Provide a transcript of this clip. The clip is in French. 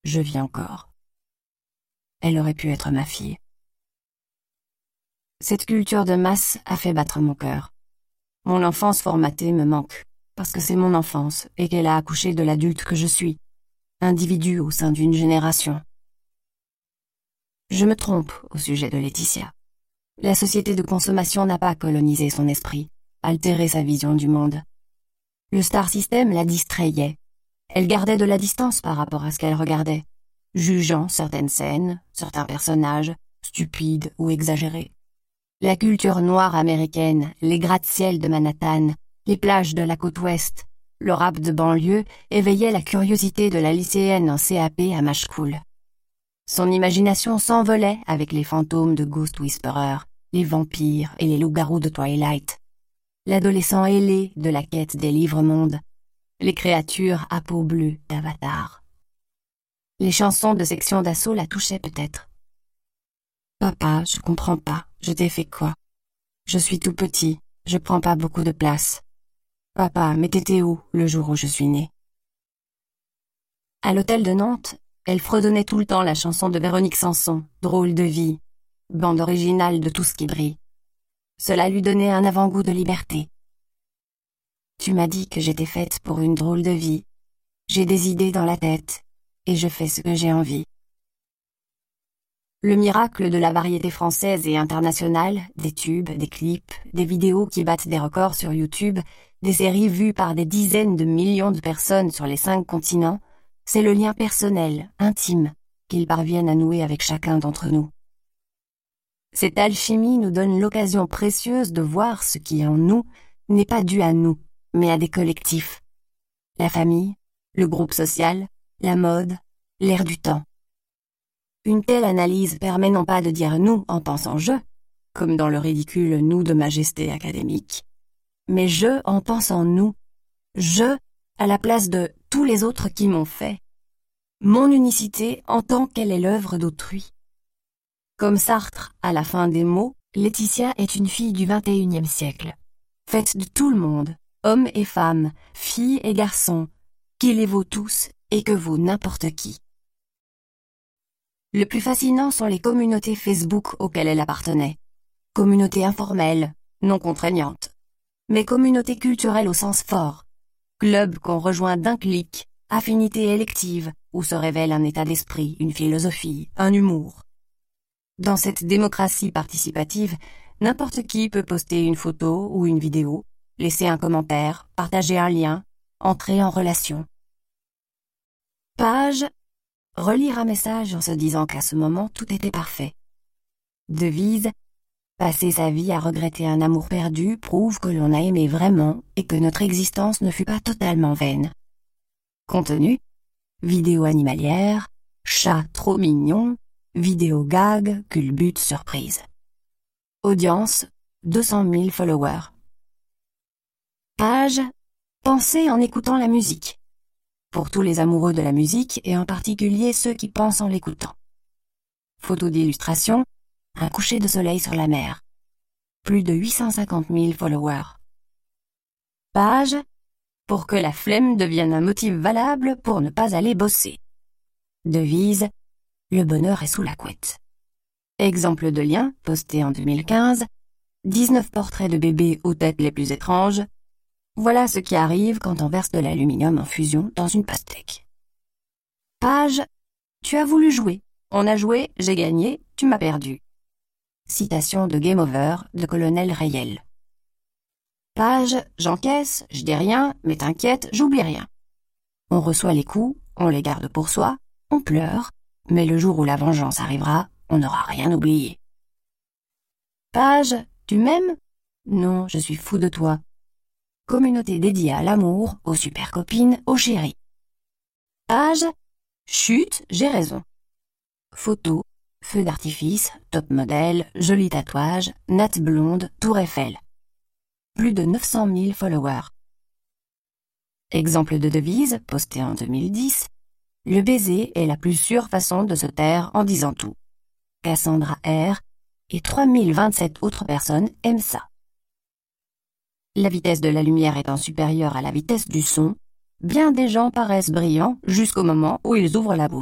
je vis encore. Elle aurait pu être ma fille. Cette culture de masse a fait battre mon cœur. Mon enfance formatée me manque, parce que c'est mon enfance et qu'elle a accouché de l'adulte que je suis, individu au sein d'une génération. Je me trompe au sujet de Laetitia. La société de consommation n'a pas colonisé son esprit, altéré sa vision du monde. Le star system la distrayait. Elle gardait de la distance par rapport à ce qu'elle regardait, jugeant certaines scènes, certains personnages, stupides ou exagérés. La culture noire américaine, les gratte-ciel de Manhattan, les plages de la côte ouest, le rap de banlieue éveillaient la curiosité de la lycéenne en CAP à Machecoul. Son imagination s'envolait avec les fantômes de Ghost Whisperer, les vampires et les loups-garous de Twilight. L'adolescent ailé de la quête des livres-mondes, les créatures à peau bleue d'Avatar. Les chansons de section d'assaut la touchaient peut-être. Papa, je comprends pas, je t'ai fait quoi? Je suis tout petit, je prends pas beaucoup de place. Papa, mais t'étais où le jour où je suis né? À l'hôtel de Nantes, elle fredonnait tout le temps la chanson de Véronique Sanson, Drôle de vie, bande originale de Tout ce qui brille. Cela lui donnait un avant-goût de liberté. Tu m'as dit que j'étais faite pour une drôle de vie. J'ai des idées dans la tête, et je fais ce que j'ai envie. Le miracle de la variété française et internationale, des tubes, des clips, des vidéos qui battent des records sur YouTube, des séries vues par des dizaines de millions de personnes sur les 5 continents, c'est le lien personnel, intime, qu'ils parviennent à nouer avec chacun d'entre nous. Cette alchimie nous donne l'occasion précieuse de voir ce qui en nous n'est pas dû à nous, mais à des collectifs. La famille, le groupe social, la mode, l'air du temps. Une telle analyse permet non pas de dire nous en pensant je, comme dans le ridicule nous de majesté académique, mais je en pensant nous, je à la place de tous les autres qui m'ont fait, mon unicité en tant qu'elle est l'œuvre d'autrui. Comme Sartre à la fin des mots, Laetitia est une fille du XXIe siècle, faite de tout le monde, hommes et femmes, filles et garçons, qui les vaut tous et que vaut n'importe qui. Le plus fascinant sont les communautés Facebook auxquelles elle appartenait. Communautés informelles, non contraignantes, mais communautés culturelles au sens fort. Club qu'on rejoint d'un clic, affinité élective, où se révèle un état d'esprit, une philosophie, un humour. Dans cette démocratie participative, n'importe qui peut poster une photo ou une vidéo, laisser un commentaire, partager un lien, entrer en relation. Page, relire un message en se disant qu'à ce moment tout était parfait. Devise, passer sa vie à regretter un amour perdu prouve que l'on a aimé vraiment et que notre existence ne fut pas totalement vaine. Contenu, vidéo animalière, chat trop mignon, vidéo gag, culbute surprise. Audience, 200 000 followers. Page, pensez en écoutant la musique. Pour tous les amoureux de la musique et en particulier ceux qui pensent en l'écoutant. Photo d'illustration, un coucher de soleil sur la mer. Plus de 850 000 followers. Page, pour que la flemme devienne un motif valable pour ne pas aller bosser. Devise, le bonheur est sous la couette. Exemple de lien, posté en 2015, 19 portraits de bébés aux têtes les plus étranges. Voilà ce qui arrive quand on verse de l'aluminium en fusion dans une pastèque. Page, tu as voulu jouer. On a joué, j'ai gagné, tu m'as perdu. Citation de Game Over de Colonel Rayel. Page, j'encaisse, je dis rien, mais t'inquiète, j'oublie rien. On reçoit les coups, on les garde pour soi, on pleure, mais le jour où la vengeance arrivera, on n'aura rien oublié. Page, tu m'aimes? Non, je suis fou de toi. Communauté dédiée à l'amour, aux super copines, aux chéris. Page, chut, j'ai raison. Photo, feu d'artifice, top modèle, joli tatouage, natte blonde, tour Eiffel. Plus de 900 000 followers. Exemple de devise, posté en 2010, le baiser est la plus sûre façon de se taire en disant tout. Cassandra R. et 3027 autres personnes aiment ça. La vitesse de la lumière étant supérieure à la vitesse du son, bien des gens paraissent brillants jusqu'au moment où ils ouvrent la bouche.